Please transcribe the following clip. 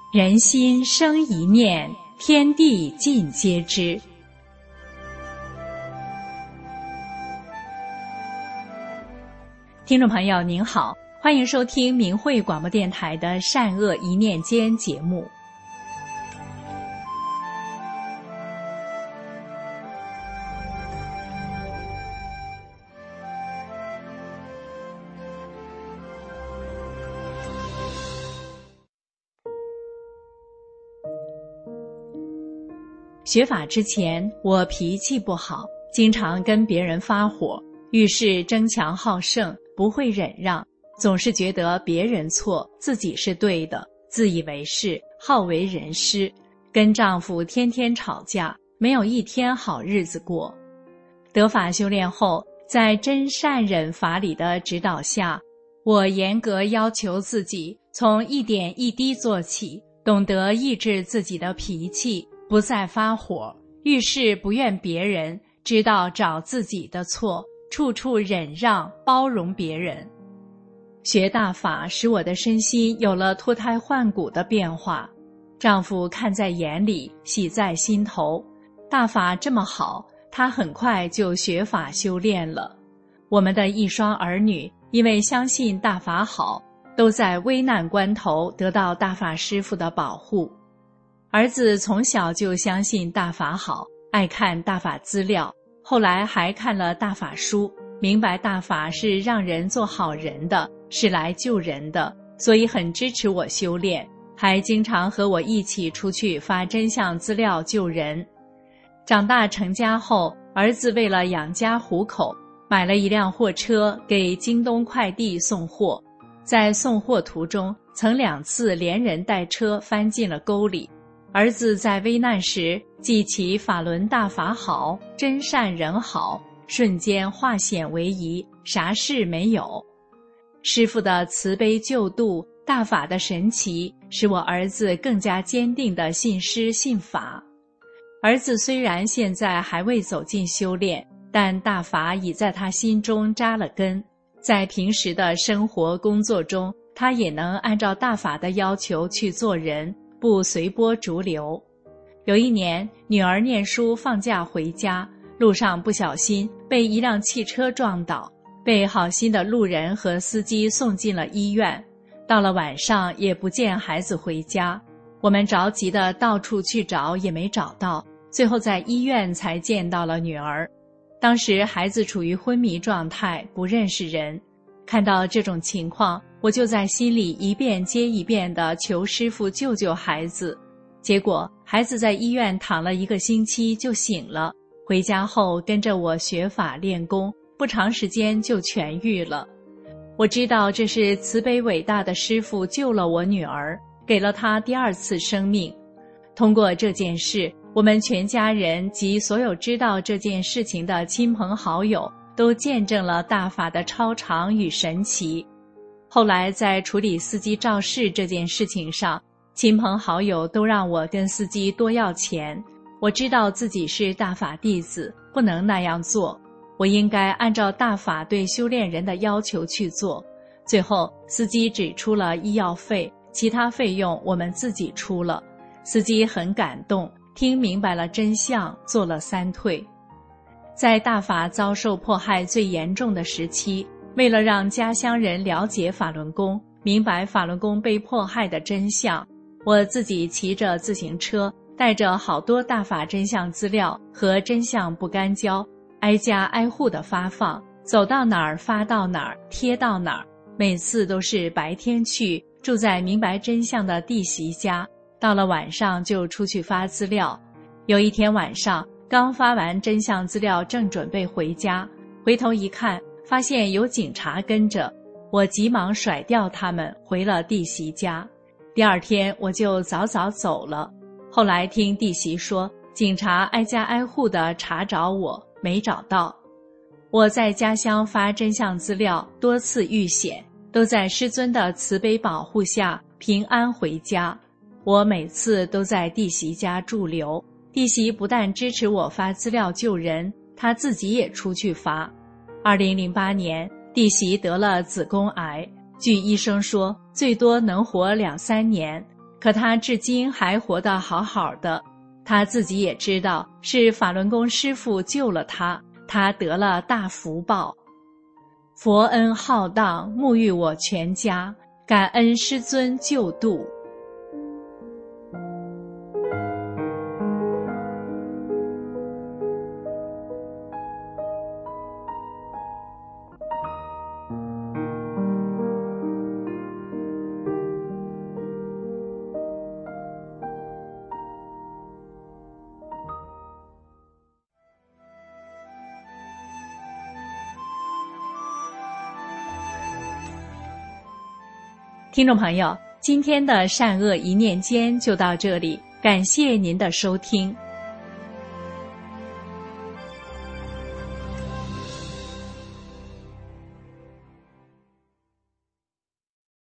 人心生一念，天地尽皆知。听众朋友您好，欢迎收听明慧广播电台的善恶一念间节目。学法之前，我脾气不好，经常跟别人发火，遇事争强好胜，不会忍让，总是觉得别人错，自己是对的，自以为是，好为人师，跟丈夫天天吵架，没有一天好日子过。得法修炼后，在真善忍法理的指导下，我严格要求自己，从一点一滴做起，懂得抑制自己的脾气，不再发火，遇事不怨别人，知道找自己的错，处处忍让包容别人。学大法使我的身心有了脱胎换骨的变化，丈夫看在眼里，喜在心头。大法这么好，他很快就学法修炼了。我们的一双儿女因为相信大法好，都在危难关头得到大法师父的保护。儿子从小就相信大法好，爱看大法资料，后来还看了大法书，明白大法是让人做好人的，是来救人的，所以很支持我修炼，还经常和我一起出去发真相资料救人。长大成家后，儿子为了养家糊口，买了一辆货车给京东快递送货，在送货途中曾2次连人带车翻进了沟里。儿子在危难时记起法轮大法好，真善人好，瞬间化险为夷，啥事没有。师父的慈悲救度，大法的神奇，使我儿子更加坚定地信师信法。儿子虽然现在还未走进修炼，但大法已在他心中扎了根，在平时的生活工作中，他也能按照大法的要求去做人，不随波逐流。有一年，女儿念书放假回家，路上不小心被一辆汽车撞倒，被好心的路人和司机送进了医院。到了晚上也不见孩子回家，我们着急的到处去找也没找到，最后在医院才见到了女儿。当时孩子处于昏迷状态，不认识人。看到这种情况，我就在心里一遍接一遍地求师父救救孩子。结果孩子在医院躺了1个星期就醒了，回家后跟着我学法练功，不长时间就痊愈了。我知道这是慈悲伟大的师父救了我女儿，给了她第2次生命。通过这件事，我们全家人及所有知道这件事情的亲朋好友都见证了大法的超常与神奇。后来在处理司机肇事这件事情上，亲朋好友都让我跟司机多要钱。我知道自己是大法弟子，不能那样做，我应该按照大法对修炼人的要求去做。最后司机只出了医药费，其他费用我们自己出了。司机很感动，听明白了真相，做了3退。在大法遭受迫害最严重的时期，为了让家乡人了解法轮功，明白法轮功被迫害的真相，我自己骑着自行车，带着好多大法真相资料和真相不干胶，挨家挨户的发放，走到哪儿发到哪儿，贴到哪儿。每次都是白天去，住在明白真相的弟媳家，到了晚上就出去发资料。有一天晚上，刚发完真相资料，正准备回家，回头一看，发现有警察跟着，我急忙甩掉他们，回了弟媳家。第2天我就早早走了。后来听弟媳说，警察挨家挨户地查找我，没找到。我在家乡发真相资料，多次遇险，都在师尊的慈悲保护下平安回家。我每次都在弟媳家驻留，弟媳不但支持我发资料救人，她自己也出去发。2008年，弟媳得了子宫癌，据医生说最多能活2-3年， 可他至今还活得好好的。他自己也知道是法轮功师父救了他，他得了大福报。佛恩浩荡，沐浴我全家，感恩师尊救度。听众朋友，今天的善恶一念间就到这里，感谢您的收听。